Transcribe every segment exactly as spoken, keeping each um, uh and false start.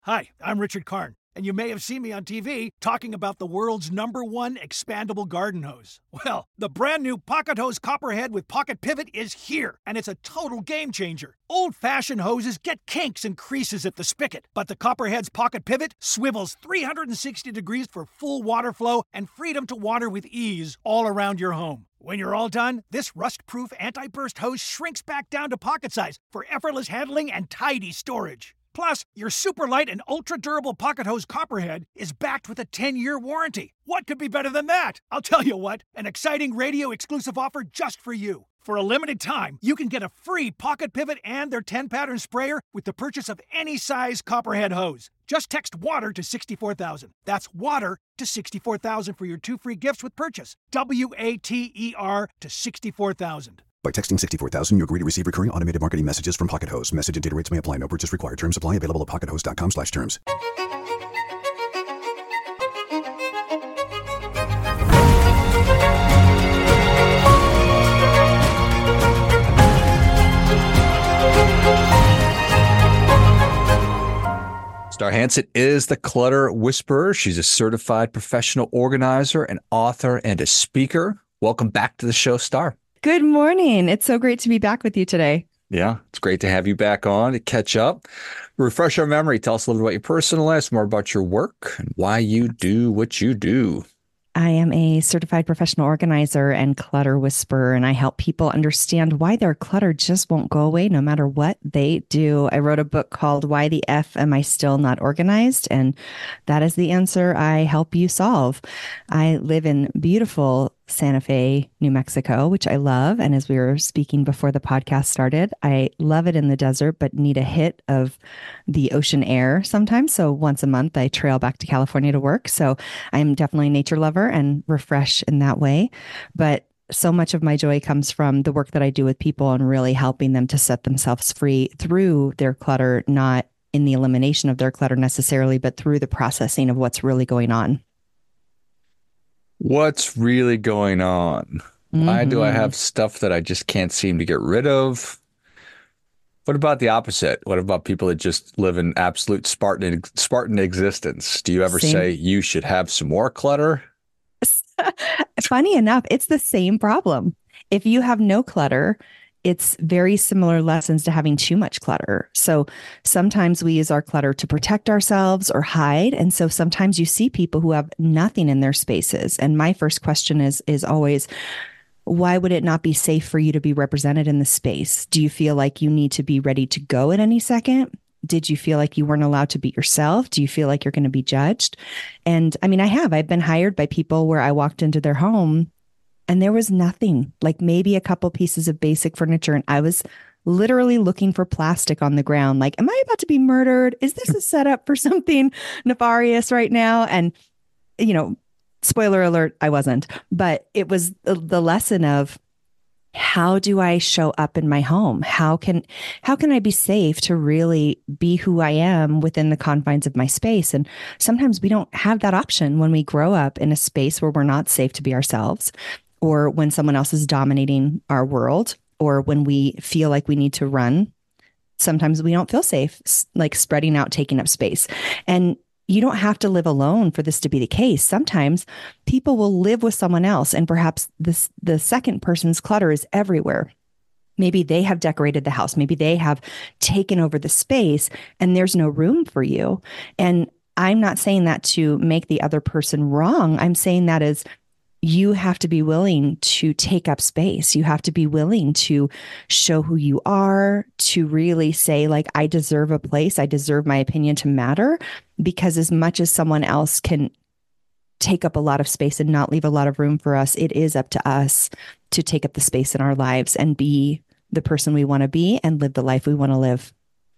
Hi, I'm Richard Karn, and you may have seen me on T V talking about the world's number one expandable garden hose. Well, the brand new Pocket Hose Copperhead with Pocket Pivot is here, and it's a total game changer. Old-fashioned hoses get kinks and creases at the spigot, but the Copperhead's Pocket Pivot swivels three hundred sixty degrees for full water flow and freedom to water with ease all around your home. When you're all done, this rust-proof anti-burst hose shrinks back down to pocket size for effortless handling and tidy storage. Plus, your super light and ultra-durable Pocket Hose Copperhead is backed with a ten-year warranty. What could be better than that? I'll tell you what, an exciting radio-exclusive offer just for you. For a limited time, you can get a free Pocket Pivot and their ten-pattern sprayer with the purchase of any size Copperhead hose. Just text WATER to sixty-four thousand. That's WATER to sixty-four thousand for your two free gifts with purchase. W A T E R to sixty-four thousand. By texting sixty-four thousand, you agree to receive recurring automated marketing messages from Pocket Hose. Message and data rates may apply. No purchase required. Terms apply. Available at pockethose.com slash terms. Star Hansen is the Clutter Whisperer. She's a certified professional organizer, an author, and a speaker. Welcome back to the show, Star. Good morning. It's so great to be back with you today. Yeah, it's great to have you back on to catch up. Refresh our memory. Tell us a little bit about your personal life, more about your work, and why you do what you do. I am a certified professional organizer and clutter whisperer, and I help people understand why their clutter just won't go away no matter what they do. I wrote a book called Why the F Am I Still Not Organized? And that is the answer I help you solve. I live in beautiful Santa Fe, New Mexico, which I love. And as we were speaking before the podcast started, I love it in the desert, but need a hit of the ocean air sometimes. So once a month, I trail back to California to work. So I'm definitely a nature lover and refresh in that way. But so much of my joy comes from the work that I do with people and really helping them to set themselves free through their clutter, not in the elimination of their clutter necessarily, but through the processing of what's really going on. What's really going on? Mm-hmm. Why do I have stuff that I just can't seem to get rid of? What about the opposite? What about people that just live in absolute Spartan Spartan existence? Do you ever Same. say you should have some more clutter? Funny enough, it's the same problem. If you have no clutter, it's very similar lessons to having too much clutter. So sometimes we use our clutter to protect ourselves or hide. And so sometimes you see people who have nothing in their spaces. And my first question is, is always, why would it not be safe for you to be represented in the space? Do you feel like you need to be ready to go at any second? Did you feel like you weren't allowed to be yourself? Do you feel like you're going to be judged? And I mean, I have. I've been hired by people where I walked into their home and there was nothing, like maybe a couple pieces of basic furniture. And I was literally looking for plastic on the ground. Like, am I about to be murdered? Is this a setup for something nefarious right now? And, you know, spoiler alert, I wasn't. But it was the, the lesson of, how do I show up in my home? How can how can I be safe to really be who I am within the confines of my space? And sometimes we don't have that option when we grow up in a space where we're not safe to be ourselves, or when someone else is dominating our world, or when we feel like we need to run. Sometimes we don't feel safe, like spreading out, taking up space. And you don't have to live alone for this to be the case. Sometimes people will live with someone else, and perhaps this the second person's clutter is everywhere. Maybe they have decorated the house. Maybe they have taken over the space and there's no room for you. And I'm not saying that to make the other person wrong. I'm saying that as you have to be willing to take up space. You have to be willing to show who you are, to really say, like, I deserve a place. I deserve my opinion to matter, because as much as someone else can take up a lot of space and not leave a lot of room for us, it is up to us to take up the space in our lives and be the person we want to be and live the life we want to live.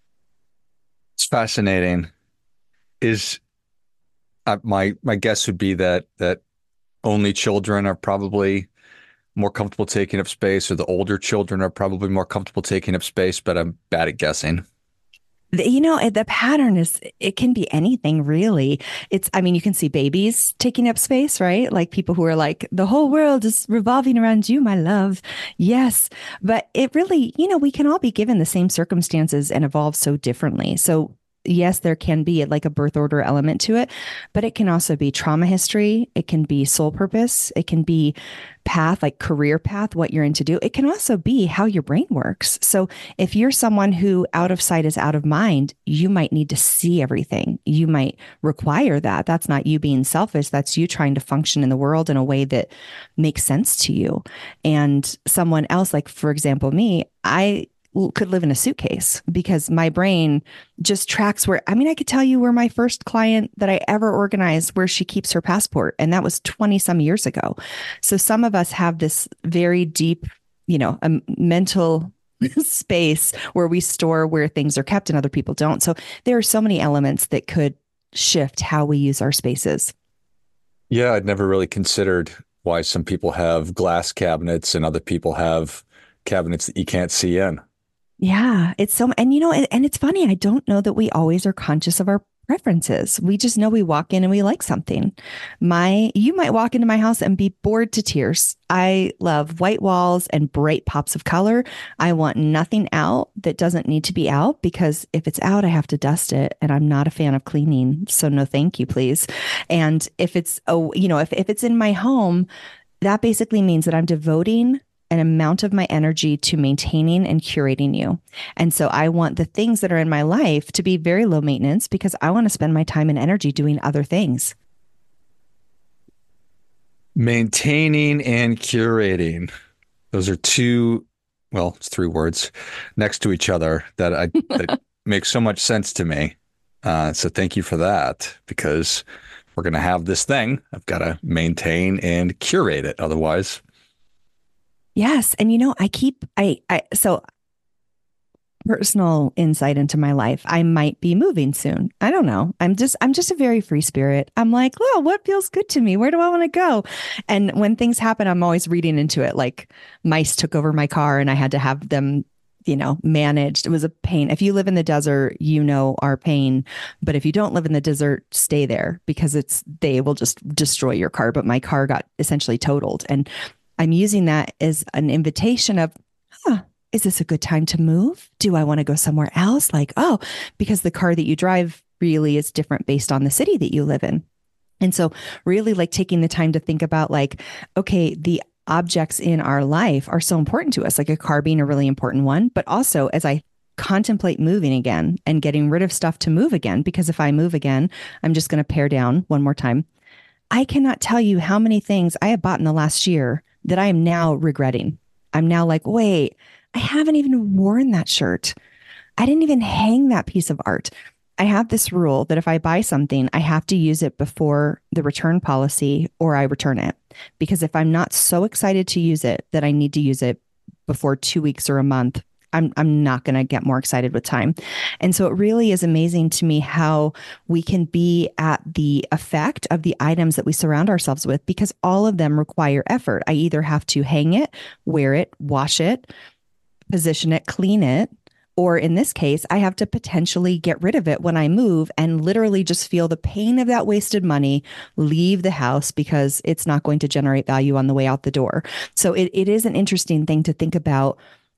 It's fascinating. Is uh, my my guess would be that that only children are probably more comfortable taking up space, or the older children are probably more comfortable taking up space, but I'm bad at guessing. You know, the pattern is, it can be anything really. It's, I mean, you can see babies taking up space, right? Like people who are like, the whole world is revolving around you, my love. Yes. But it really, you know, we can all be given the same circumstances and evolve so differently. So yes, there can be like a birth order element to it, but it can also be trauma history. It can be soul purpose. It can be path, like career path, what you're into do. It can also be how your brain works. So if you're someone who out of sight is out of mind, you might need to see everything. You might require that. That's not you being selfish. That's you trying to function in the world in a way that makes sense to you. And someone else, like for example, me, I could live in a suitcase because my brain just tracks where, I mean, I could tell you where my first client that I ever organized, where she keeps her passport. And that was twenty some years ago. So some of us have this very deep, you know, a mental space where we store where things are kept and other people don't. So there are so many elements that could shift how we use our spaces. Yeah, I'd never really considered why some people have glass cabinets and other people have cabinets that you can't see in. Yeah, it's so, and you know, and, and it's funny. I don't know that we always are conscious of our preferences. We just know we walk in and we like something. My, you might walk into my house and be bored to tears. I love white walls and bright pops of color. I want nothing out that doesn't need to be out, because if it's out, I have to dust it. And I'm not a fan of cleaning. So no, thank you, please. And if it's, oh, you know, if, if it's in my home, that basically means that I'm devoting an amount of my energy to maintaining and curating you. And so I want the things that are in my life to be very low maintenance, because I want to spend my time and energy doing other things. Maintaining and curating. Those are two, well, it's three words next to each other that I that make so much sense to me. Uh, so thank you for that, because we're going to have this thing. I've got to maintain and curate it. Otherwise, yes. And you know, I keep, I, I, so personal insight into my life, I might be moving soon. I don't know. I'm just, I'm just a very free spirit. I'm like, well, what feels good to me? Where do I want to go? And when things happen, I'm always reading into it. Like mice took over my car and I had to have them, you know, managed. It was a pain. If you live in the desert, you know our pain. But if you don't live in the desert, stay there, because it's, they will just destroy your car. But my car got essentially totaled. And I'm using that as an invitation of, huh, is this a good time to move? Do I want to go somewhere else? Like, oh, because the car that you drive really is different based on the city that you live in. And so really like taking the time to think about like, okay, the objects in our life are so important to us, like a car being a really important one. But also as I contemplate moving again and getting rid of stuff to move again, because if I move again, I'm just going to pare down one more time. I cannot tell you how many things I have bought in the last year that I am now regretting. I'm now like, wait, I haven't even worn that shirt. I didn't even hang that piece of art. I have this rule that if I buy something, I have to use it before the return policy or I return it. Because if I'm not so excited to use it that I need to use it before two weeks or a month, I'm I'm not going to get more excited with time. And so it really is amazing to me how we can be at the effect of the items that we surround ourselves with, because all of them require effort. I either have to hang it, wear it, wash it, position it, clean it, or in this case, I have to potentially get rid of it when I move and literally just feel the pain of that wasted money, leave the house because it's not going to generate value on the way out the door. So it, it is an interesting thing to think about,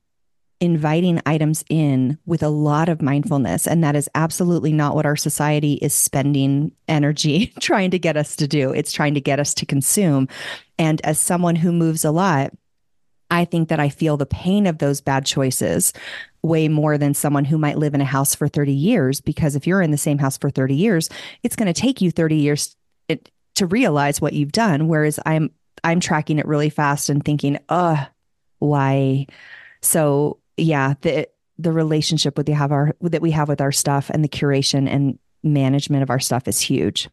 inviting items in with a lot of mindfulness. And that is absolutely not what our society is spending energy trying to get us to do. It's trying to get us to consume. And as someone who moves a lot, I think that I feel the pain of those bad choices way more than someone who might live in a house for thirty years. Because if you're in the same house for thirty years, it's going to take you thirty years it, to realize what you've done. Whereas I'm, I'm tracking it really fast and thinking, uh, why? So yeah, the the relationship with the have our that we have with our stuff and the curation and management of our stuff is huge.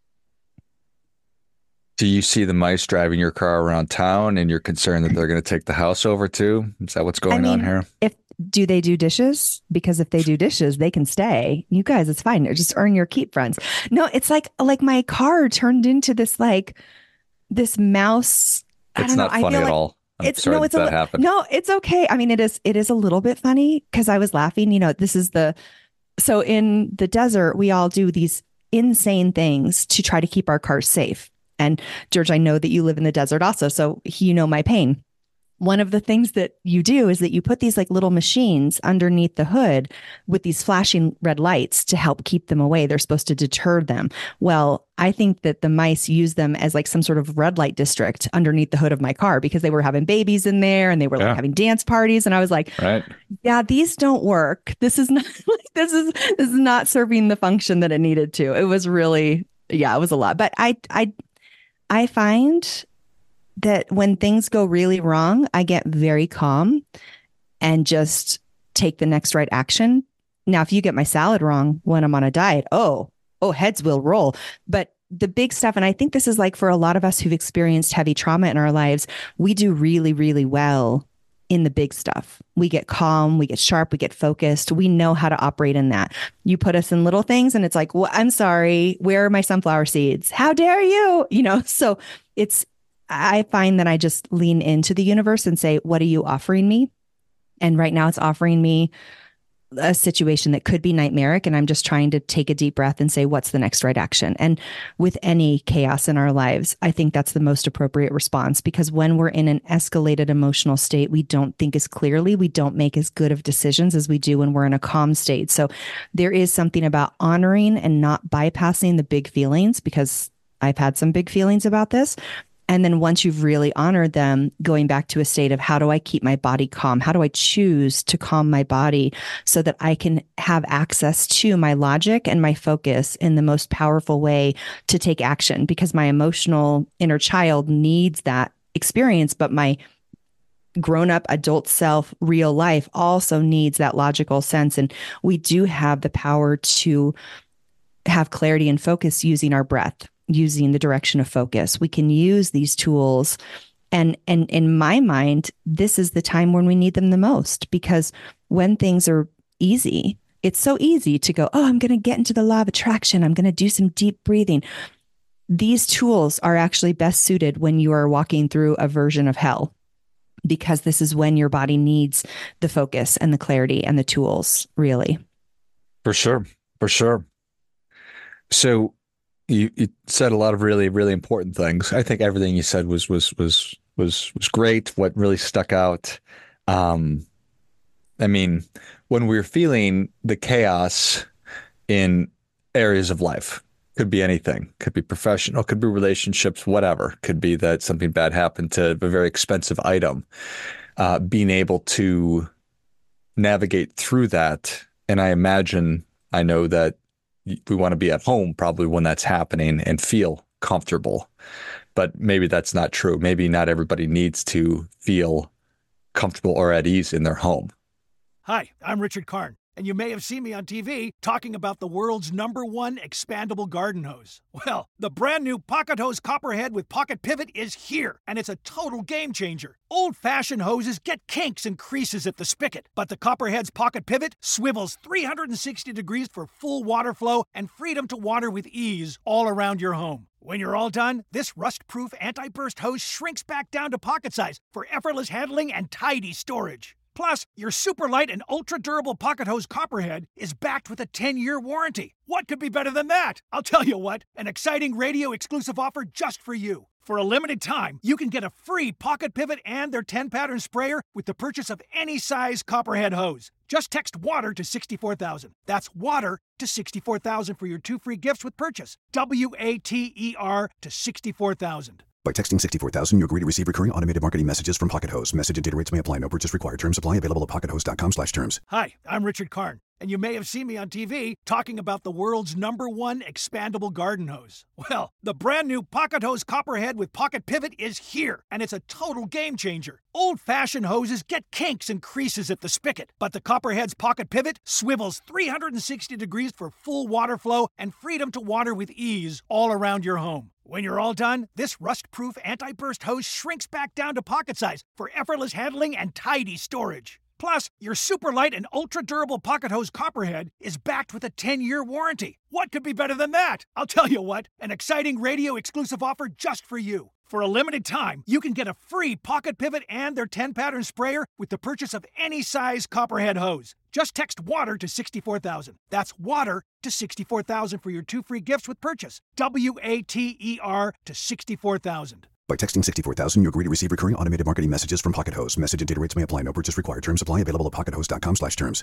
Do you see the mice driving your car around town and you're concerned that they're going to take the house over too? Is that what's going I mean, on here? If do they do dishes? Because if they do dishes, they can stay. You guys, it's fine. Just earn your keep, friends. No, it's like like my car turned into this like this mouse. I it's don't not know. funny I feel at like, all. I'm it's sorry no, it's that, a, that happened. No, it's okay. I mean, it is, it is a little bit funny because I was laughing, you know, this is the, so in the desert, we all do these insane things to try to keep our cars safe. And George, I know that you live in the desert also, so you know my pain. one of the things that you do is that you put these like little machines underneath the hood with these flashing red lights to help keep them away. They're supposed to deter them. Well, I think that the mice use them as like some sort of red light district underneath the hood of my car because they were having babies in there and they were Yeah. like having dance parties. And I was like, Right. yeah, these don't work. This is not this is this is not serving the function that it needed to. It was really, yeah, it was a lot. But I I I find that when things go really wrong, I get very calm and just take the next right action. Now, if you get my salad wrong when I'm on a diet, oh, oh, heads will roll. But the big stuff, and I think this is like for a lot of us who've experienced heavy trauma in our lives, we do really, really well in the big stuff. We get calm, we get sharp, we get focused. We know how to operate in that. You put us in little things and it's like, well, I'm sorry, where are my sunflower seeds? How dare you? You know, so it's, I find that I just lean into the universe and say, what are you offering me? And right now it's offering me a situation that could be nightmaric. And I'm just trying to take a deep breath and say, what's the next right action? And with any chaos in our lives, I think that's the most appropriate response, because when we're in an escalated emotional state, we don't think as clearly, we don't make as good of decisions as we do when we're in a calm state. So there is something about honoring and not bypassing the big feelings, because I've had some big feelings about this. And then once you've really honored them, going back to a state of how do I keep my body calm? How do I choose to calm my body so that I can have access to my logic and my focus in the most powerful way to take action? Because my emotional inner child needs that experience, but my grown-up adult self, real life, also needs that logical sense. And we do have the power to have clarity and focus using our breath, using the direction of focus. We can use these tools. And, and in my mind, this is the time when we need them the most, because when things are easy, it's so easy to go, oh, I'm going to get into the law of attraction. I'm going to do some deep breathing. These tools are actually best suited when you are walking through a version of hell, because this is when your body needs the focus and the clarity and the tools, really. For sure. For sure. So You, you said a lot of really, really important things. I think everything you said was was was was was great. What really stuck out, um, I mean, when we're feeling the chaos in areas of life, could be anything, could be professional, could be relationships, whatever. Could be that something bad happened to a very expensive item. Uh, being able to navigate through that, and I imagine, I know that we want to be at home probably when that's happening and feel comfortable, but maybe that's not true. Maybe not everybody needs to feel comfortable or at ease in their home. Hi, I'm Richard Karn, and you may have seen me on T V talking about the world's number one expandable garden hose. Well, the brand new Pocket Hose Copperhead with Pocket Pivot is here, and it's a total game changer. Old-fashioned hoses get kinks and creases at the spigot, but the Copperhead's Pocket Pivot swivels three hundred sixty degrees for full water flow and freedom to water with ease all around your home. When you're all done, this rust-proof anti-burst hose shrinks back down to pocket size for effortless handling and tidy storage. Plus, your super light and ultra durable Pocket Hose Copperhead is backed with a ten-year warranty. What could be better than that? I'll tell you what, an exciting radio exclusive offer just for you. For a limited time, you can get a free Pocket Pivot and their ten-pattern sprayer with the purchase of any size Copperhead hose. Just text WATER to sixty-four thousand. That's WATER to sixty-four thousand for your two free gifts with purchase. W A T E R to sixty-four thousand. By texting sixty-four thousand, you agree to receive recurring automated marketing messages from Pocket Hose. Message and data rates may apply. No purchase required. Terms apply. Available at pockethose.com slash terms. Hi, I'm Richard Karn, and you may have seen me on T V talking about the world's number one expandable garden hose. Well, the brand new Pocket Hose Copperhead with Pocket Pivot is here, and it's a total game changer. Old-fashioned hoses get kinks and creases at the spigot, but the Copperhead's Pocket Pivot swivels three hundred sixty degrees for full water flow and freedom to water with ease all around your home. When you're all done, this rust-proof anti-burst hose shrinks back down to pocket size for effortless handling and tidy storage. Plus, your super light and ultra durable Pocket Hose Copperhead is backed with a ten-year warranty. What could be better than that? I'll tell you what, an exciting radio exclusive offer just for you. For a limited time, you can get a free Pocket Pivot and their ten-pattern sprayer with the purchase of any size Copperhead hose. Just text WATER to sixty-four thousand. That's WATER to sixty-four thousand for your two free gifts with purchase. W A T E R to sixty-four thousand. By texting sixty-four thousand, you agree to receive recurring automated marketing messages from Pocket Host. Message and data rates may apply. No purchase required. Terms apply. Available at pockethost.com slash terms.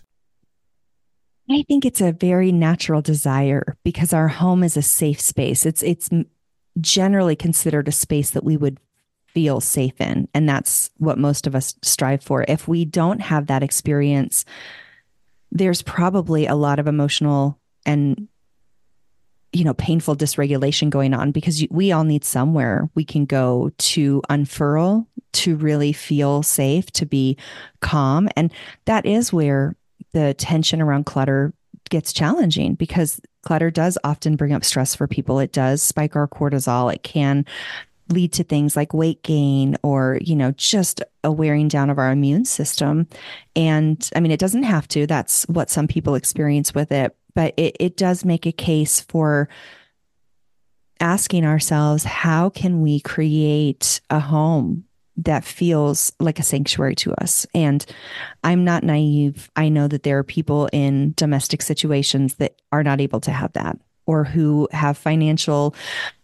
I think it's a very natural desire because our home is a safe space. It's it's generally considered a space that we would feel safe in. And that's what most of us strive for. If we don't have that experience, there's probably a lot of emotional and, you know, painful dysregulation going on because we all need somewhere we can go to unfurl, to really feel safe, to be calm. And that is where the tension around clutter gets challenging because clutter does often bring up stress for people. It does spike our cortisol. It can lead to things like weight gain or, you know, just a wearing down of our immune system. And I mean, it doesn't have to. That's what some people experience with it. But it, it does make a case for asking ourselves, how can we create a home that feels like a sanctuary to us? And I'm not naive. I know that there are people in domestic situations that are not able to have that, or who have financial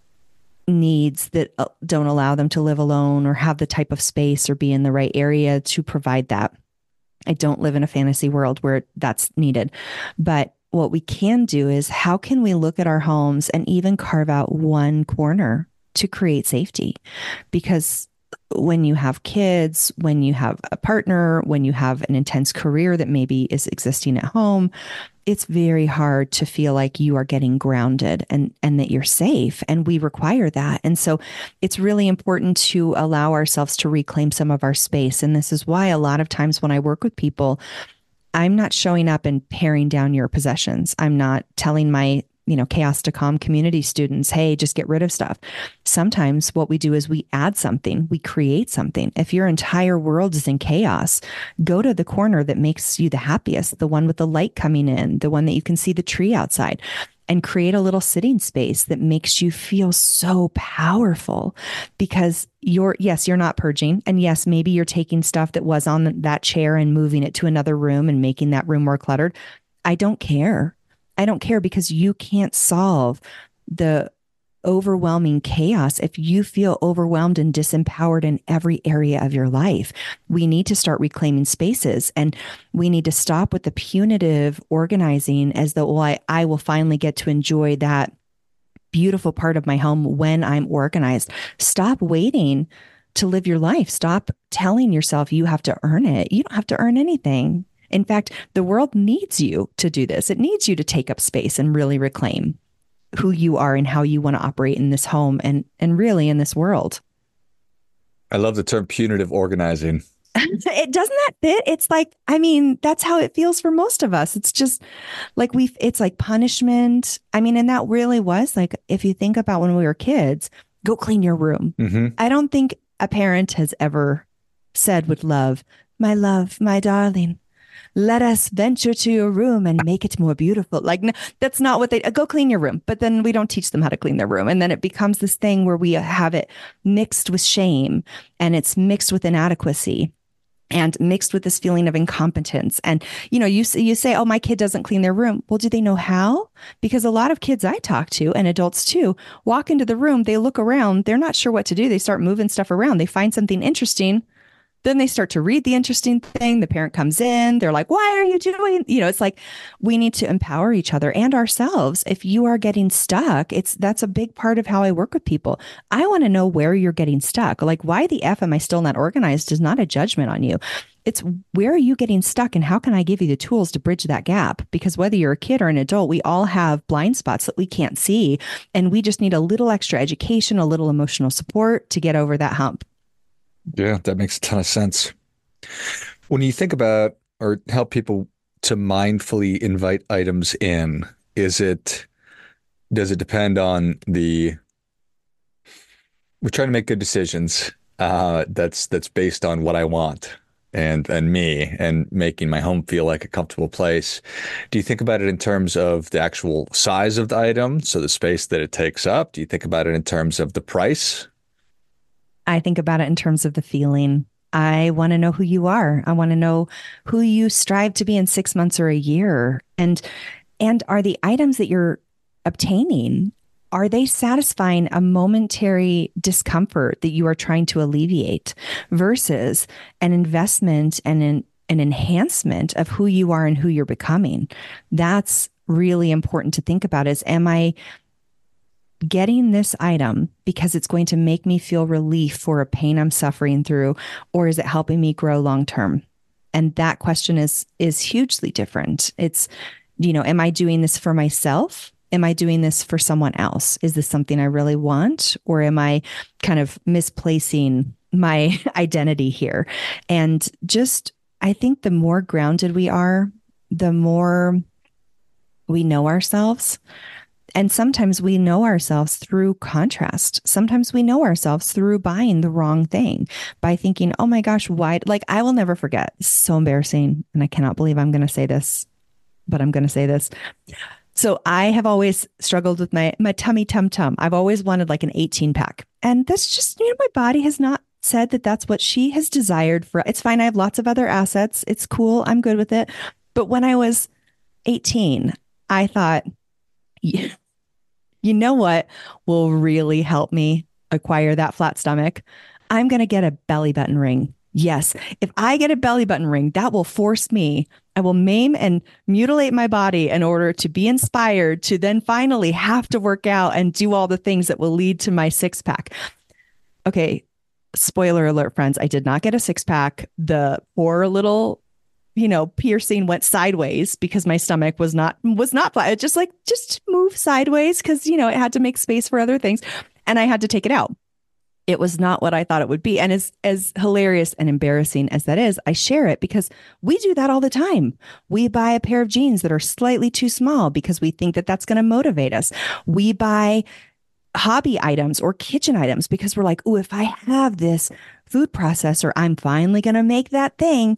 needs that don't allow them to live alone or have the type of space or be in the right area to provide that. I don't live in a fantasy world where that's needed. But what we can do is, how can we look at our homes and even carve out one corner to create safety? Because when you have kids, when you have a partner, when you have an intense career that maybe is existing at home, it's very hard to feel like you are getting grounded and, and that you're safe. And we require that. And so it's really important to allow ourselves to reclaim some of our space. And this is why a lot of times when I work with people, I'm not showing up and paring down your possessions. I'm not telling my, you know, Chaos to Calm community students, hey, just get rid of stuff. Sometimes what we do is we add something, we create something. If your entire world is in chaos, go to the corner that makes you the happiest, the one with the light coming in, the one that you can see the tree outside, and create a little sitting space that makes you feel so powerful. Because you're, yes, you're not purging. And yes, maybe you're taking stuff that was on that chair and moving it to another room and making that room more cluttered. I don't care. I don't care, because you can't solve the overwhelming chaos if you feel overwhelmed and disempowered in every area of your life. We need to start reclaiming spaces, and we need to stop with the punitive organizing as though, well, I, I will finally get to enjoy that beautiful part of my home when I'm organized. Stop waiting to live your life. Stop telling yourself you have to earn it. You don't have to earn anything. In fact, the world needs you to do this. It needs you to take up space and really reclaim who you are and how you want to operate in this home and, and really in this world. I love the term punitive organizing. It doesn't that fit? It's like, I mean, that's how it feels for most of us. It's just like we've, it's like punishment. I mean, and that really was like, if you think about when we were kids, go clean your room. Mm-hmm. I don't think a parent has ever said with love, my love, my darling, let us venture to your room and make it more beautiful. Like, no, that's not what they, go clean your room. But then we don't teach them how to clean their room. And then it becomes this thing where we have it mixed with shame, and it's mixed with inadequacy, and mixed with this feeling of incompetence. And, you know, you, you say, oh, my kid doesn't clean their room. Well, do they know how? Because a lot of kids I talk to, and adults too, walk into the room, they look around, they're not sure what to do. They start moving stuff around. They find something interesting. Then they start to read the interesting thing. The parent comes in. They're like, why are you doing? You know, it's like we need to empower each other and ourselves. If you are getting stuck, it's that's a big part of how I work with people. I want to know where you're getting stuck. Like, why the F am I still not organized is not a judgment on you. It's where are you getting stuck, and how can I give you the tools to bridge that gap? Because whether you're a kid or an adult, we all have blind spots that we can't see. And we just need a little extra education, a little emotional support to get over that hump. Yeah, that makes a ton of sense. When you think about or help people to mindfully invite items in, is it, does it depend on the, we're trying to make good decisions uh, that's that's based on what I want and and me and making my home feel like a comfortable place. Do you think about it in terms of the actual size of the item, so the space that it takes up? Do you think about it in terms of the price? I think about it in terms of the feeling. I want to know who you are. I want to know who you strive to be in six months or a year. And, and are the items that you're obtaining, are they satisfying a momentary discomfort that you are trying to alleviate versus an investment and an, an enhancement of who you are and who you're becoming? That's really important to think about is, am I getting this item because it's going to make me feel relief for a pain I'm suffering through, or is it helping me grow long-term? And that question is, is hugely different. It's, you know, am I doing this for myself? Am I doing this for someone else? Is this something I really want? Or am I kind of misplacing my identity here? And just, I think the more grounded we are, the more we know ourselves. And sometimes we know ourselves through contrast. Sometimes we know ourselves through buying the wrong thing by thinking, oh my gosh, why? Like, I will never forget. It's so embarrassing. And I cannot believe I'm going to say this, but I'm going to say this. So I have always struggled with my, my tummy tum tum. I've always wanted like an eighteen pack. And that's just, you know, my body has not said that that's what she has desired for. It's fine. I have lots of other assets. It's cool. I'm good with it. But when I was eighteen, I thought, yeah, you know what will really help me acquire that flat stomach? I'm going to get a belly button ring. Yes. If I get a belly button ring, that will force me. I will maim and mutilate my body in order to be inspired to then finally have to work out and do all the things that will lead to my six pack. Okay. Spoiler alert, friends. I did not get a six pack. The poor little, you know, piercing went sideways because my stomach was not, was not flat. It just like, just move sideways because, you know, it had to make space for other things. And I had to take it out. It was not what I thought it would be. And as, as hilarious and embarrassing as that is, I share it because we do that all the time. We buy a pair of jeans that are slightly too small because we think that that's going to motivate us. We buy hobby items or kitchen items because we're like, oh, if I have this food processor, I'm finally going to make that thing.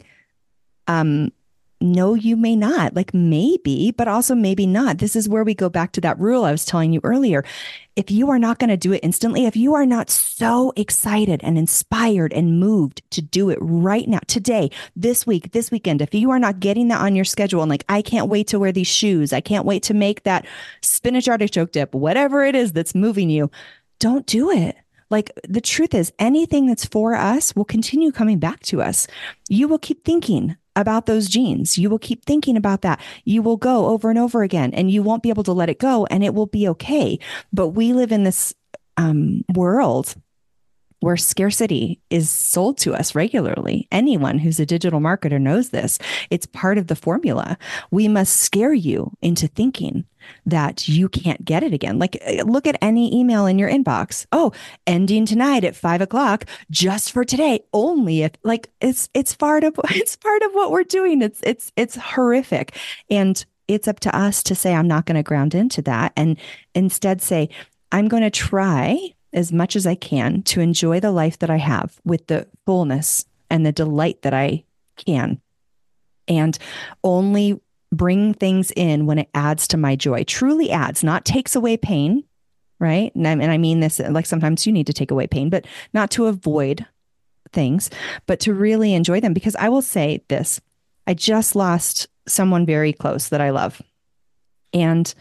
Um, no, you may not. Like maybe, but also maybe not. This is where we go back to that rule I was telling you earlier. If you are not going to do it instantly, if you are not so excited and inspired and moved to do it right now, today, this week, this weekend, if you are not getting that on your schedule and like, I can't wait to wear these shoes, I can't wait to make that spinach artichoke dip, whatever it is that's moving you, don't do it. Like the truth is, anything that's for us will continue coming back to us. You will keep thinking about those jeans. You will keep thinking about that. You will go over and over again and you won't be able to let it go and it will be okay. But we live in this um, world where scarcity is sold to us regularly. Anyone who's a digital marketer knows this. It's part of the formula. We must scare you into thinking that you can't get it again. Like look at any email in your inbox. Oh, ending tonight at five o'clock just for today. Only if like it's, it's part of, it's part of what we're doing. It's, it's, it's horrific. And it's up to us to say, I'm not going to ground into that. And instead say, I'm going to try as much as I can to enjoy the life that I have with the fullness and the delight that I can. And only bring things in when it adds to my joy, truly adds, not takes away pain, right? And I, and I mean this, like sometimes you need to take away pain, but not to avoid things, but to really enjoy them. Because I will say this, I just lost someone very close that I love. And,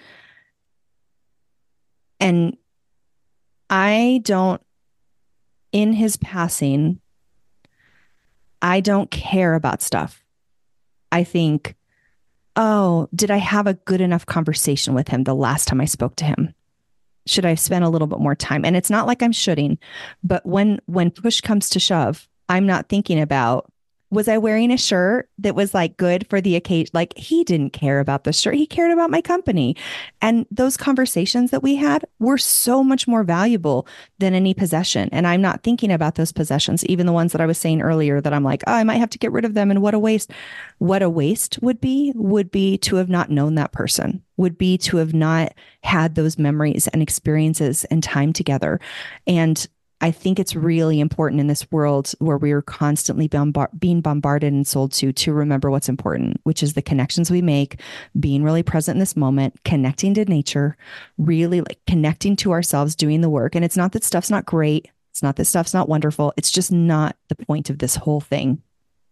and I don't, in his passing, I don't care about stuff. I think, oh, did I have a good enough conversation with him the last time I spoke to him? Should I spend a little bit more time? And it's not like I'm shoulding, but when, when push comes to shove, I'm not thinking about, was I wearing a shirt that was like good for the occasion? Like he didn't care about the shirt. He cared about my company. And those conversations that we had were so much more valuable than any possession. And I'm not thinking about those possessions, even the ones that I was saying earlier that I'm like, oh, I might have to get rid of them. And what a waste. What a waste would be, would be to have not known that person, would be to have not had those memories and experiences and time together. And I think it's really important in this world where we're constantly bombard- being bombarded and sold to, to remember what's important, which is the connections we make, being really present in this moment, connecting to nature, really like connecting to ourselves, doing the work. And it's not that stuff's not great. It's not that stuff's not wonderful. It's just not the point of this whole thing.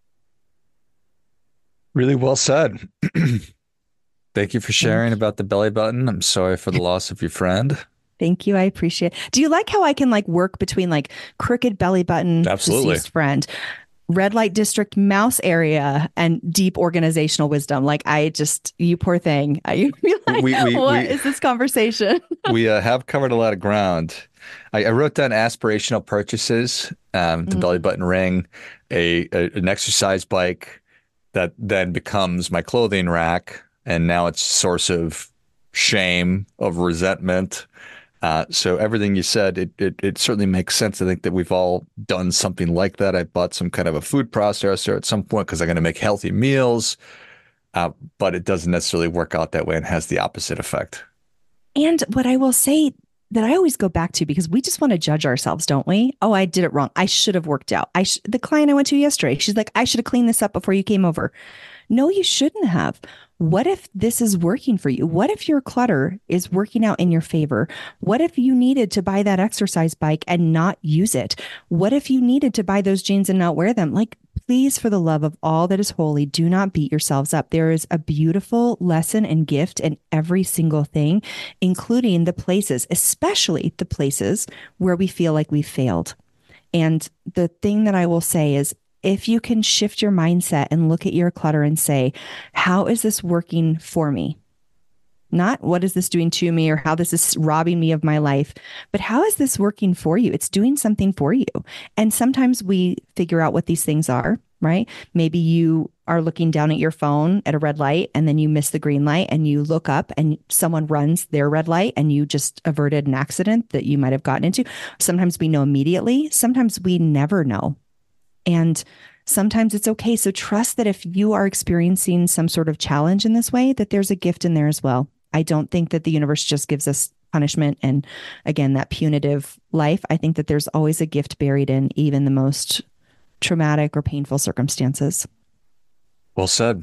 Really well said. Thank you for sharing about the belly button. I'm sorry for the loss of your friend. Thank you. I appreciate it. Do you like how I can like work between like crooked belly button, Absolutely. deceased friend, red light district, mouse area, and deep organizational wisdom? Like I just, you poor thing. I feel like, We- we- what we- is this conversation? We uh, have covered a lot of ground. I, I wrote down aspirational purchases, um, the Mm. belly button ring, a, a an exercise bike that then becomes my clothing rack, and now it's a source of shame, of resentment. Uh, so everything you said, it, it it certainly makes sense. I think that we've all done something like that. I bought some kind of a food processor at some point because I'm going to make healthy meals, uh, but it doesn't necessarily work out that way and has the opposite effect. And what I will say that I always go back to, because we just want to judge ourselves, don't we? Oh, I did it wrong. I should have worked out. I sh- the client I went to yesterday, she's like, I should have cleaned this up before you came over. No, you shouldn't have. What if this is working for you? What if your clutter is working out in your favor? What if you needed to buy that exercise bike and not use it? What if you needed to buy those jeans and not wear them? Like, please, for the love of all that is holy, do not beat yourselves up. There is a beautiful lesson and gift in every single thing, including the places, especially the places where we feel like we failed. And the thing that I will say is, if you can shift your mindset and look at your clutter and say, how is this working for me? Not what is this doing to me or how this is robbing me of my life, but how is this working for you? It's doing something for you. And sometimes we figure out what these things are, right? Maybe you are looking down at your phone at a red light and then you miss the green light and you look up and someone runs their red light and you just averted an accident that you might have gotten into. Sometimes we know immediately. Sometimes we never know. And sometimes it's okay. So trust that if you are experiencing some sort of challenge in this way, that there's a gift in there as well. I don't think that the universe just gives us punishment and, again, that punitive life. I think that there's always a gift buried in even the most traumatic or painful circumstances. Well said.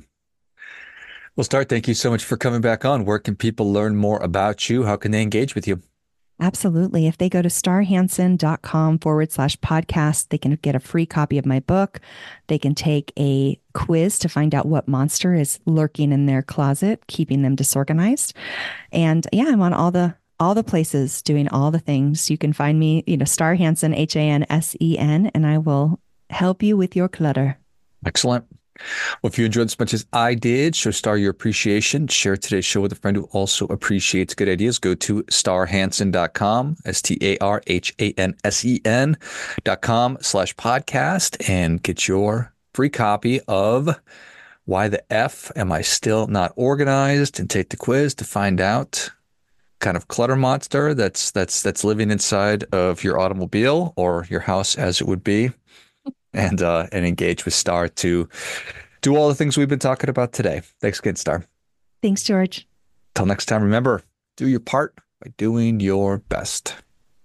Well, Star, thank you so much for coming back on. Where can people learn more about you? How can they engage with you? Absolutely. If they go to starhanson.com forward slash podcast, they can get a free copy of my book. They can take a quiz to find out what monster is lurking in their closet, keeping them disorganized. And yeah, I'm on all the all the places doing all the things. You can find me, you know, Star Hansen, H A N S E N, and I will help you with your clutter. Excellent. Well, if you enjoyed as much as I did, show Star your appreciation. Share today's show with a friend who also appreciates good ideas. Go to star hansen dot com, S T A R H A N S E N dot com slash podcast, and get your free copy of Why the F Am I Still Not Organized? And take the quiz to find out kind of clutter monster that's that's that's living inside of your automobile or your house as it would be. And uh, and engage with Star to do all the things we've been talking about today. Thanks again, Star. Thanks, George. Till next time, remember, do your part by doing your best.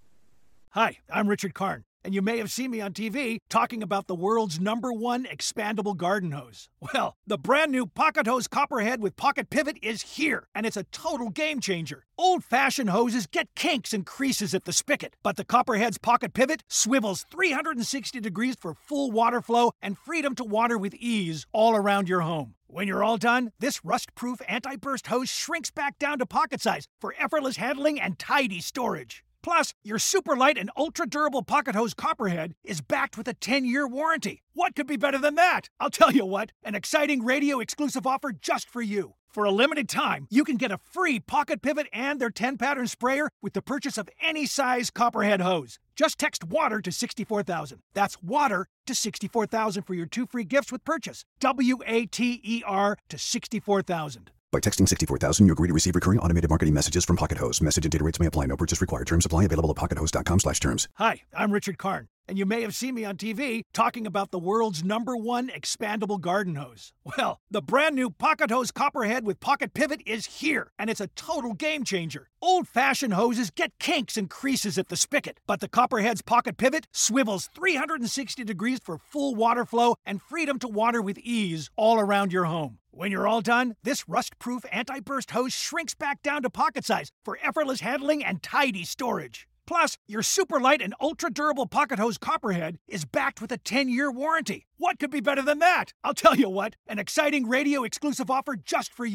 Hi, I'm Richard Karn, and you may have seen me on T V talking about the world's number one expandable garden hose. Well, the brand new Pocket Hose Copperhead with Pocket Pivot is here, and it's a total game changer. Old-fashioned hoses get kinks and creases at the spigot, but the Copperhead's Pocket Pivot swivels three hundred sixty degrees for full water flow and freedom to water with ease all around your home. When you're all done, this rust-proof anti-burst hose shrinks back down to pocket size for effortless handling and tidy storage. Plus, your super light and ultra-durable Pocket Hose Copperhead is backed with a ten-year warranty. What could be better than that? I'll tell you what, an exciting radio-exclusive offer just for you. For a limited time, you can get a free Pocket Pivot and their ten-pattern sprayer with the purchase of any size Copperhead hose. Just text WATER to sixty-four thousand. That's WATER to sixty-four thousand for your two free gifts with purchase. W A T E R to sixty-four thousand. By texting sixty-four thousand, you agree to receive recurring automated marketing messages from Pocket Hose. Message and data rates may apply. No purchase required. Terms apply. Available at pocket hose dot com slash terms. Hi, I'm Richard Karn, and you may have seen me on T V talking about the world's number one expandable garden hose. Well, the brand new Pocket Hose Copperhead with Pocket Pivot is here, and it's a total game changer. Old-fashioned hoses get kinks and creases at the spigot, but the Copperhead's Pocket Pivot swivels three hundred sixty degrees for full water flow and freedom to water with ease all around your home. When you're all done, this rust-proof anti-burst hose shrinks back down to pocket size for effortless handling and tidy storage. Plus, your super light and ultra-durable Pocket Hose Copperhead is backed with a ten-year warranty. What could be better than that? I'll tell you what, an exciting radio-exclusive offer just for you.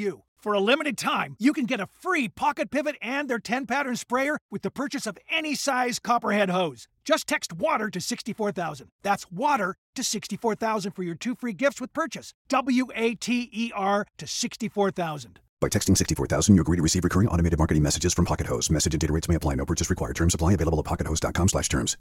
For a limited time, you can get a free Pocket Pivot and their ten pattern sprayer with the purchase of any size Copperhead hose. Just text WATER to sixty-four thousand. That's WATER to sixty-four thousand for your two free gifts with purchase. W A T E R to sixty-four thousand. By texting sixty-four thousand, you agree to receive recurring automated marketing messages from Pocket Hose. Message and data rates may apply. No purchase required. Terms apply. Available at pocket hose dot com slash terms.